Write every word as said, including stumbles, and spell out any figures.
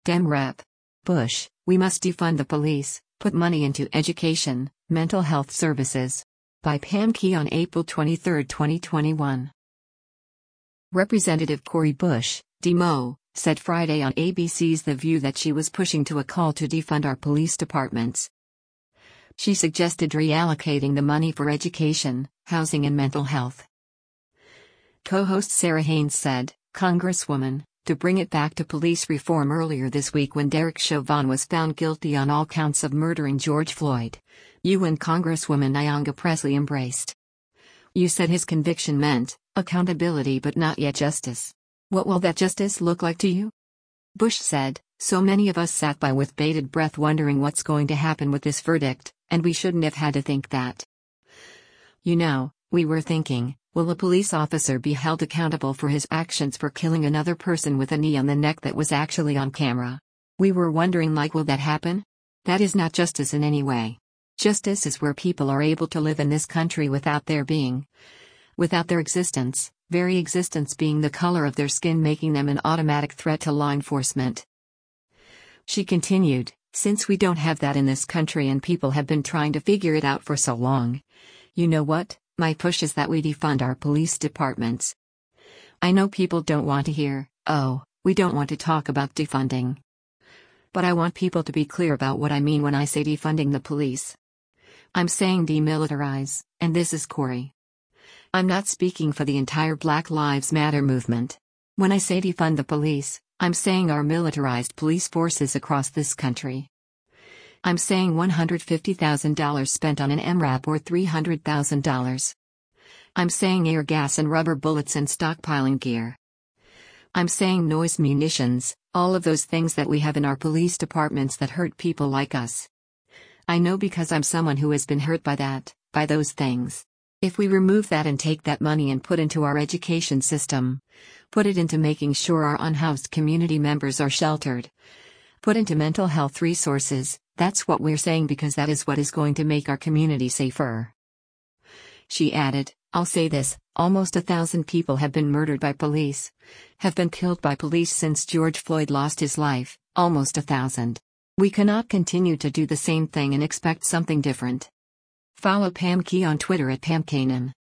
Dem Rep. Bush, we must defund the police, put money into education, mental health services. By Pam Key on April twenty-third, twenty twenty-one. Representative Cori Bush, Demo, said Friday on A B C's The View that she was pushing to a call to defund our police departments. She suggested reallocating the money for education, housing and mental health. Co-host Sarah Haynes said, Congresswoman, to bring it back to police reform earlier this week when Derek Chauvin was found guilty on all counts of murdering George Floyd. You and Congresswoman Ayanna Pressley embraced. You said his conviction meant accountability but not yet justice. What will that justice look like to you? Bush said, so many of us sat by with bated breath wondering what's going to happen with this verdict, and we shouldn't have had to think that. You know, we were thinking, will a police officer be held accountable for his actions for killing another person with a knee on the neck that was actually on camera? We were wondering, like, will that happen? That is not justice in any way. Justice is where people are able to live in this country without their being, without their existence, very existence being the color of their skin, making them an automatic threat to law enforcement. She continued, since we don't have that in this country and people have been trying to figure it out for so long, you know what, my push is that we defund our police departments. I know people don't want to hear, oh, we don't want to talk about defunding. But I want people to be clear about what I mean when I say defunding the police. I'm saying demilitarize, and this is Cori. I'm not speaking for the entire Black Lives Matter movement. When I say defund the police, I'm saying our militarized police forces across this country. I'm saying one hundred fifty thousand dollars spent on an M RAP or three hundred thousand dollars. I'm saying air gas and rubber bullets and stockpiling gear. I'm saying noise munitions, all of those things that we have in our police departments that hurt people like us. I know because I'm someone who has been hurt by that, by those things. If we remove that and take that money and put into our education system, put it into making sure our unhoused community members are sheltered, put into mental health resources, that's what we're saying, because that is what is going to make our community safer. She added, I'll say this, almost a thousand people have been murdered by police, have been killed by police since George Floyd lost his life, almost a thousand. We cannot continue to do the same thing and expect something different. Follow Pam Key on Twitter at Pam Kanan.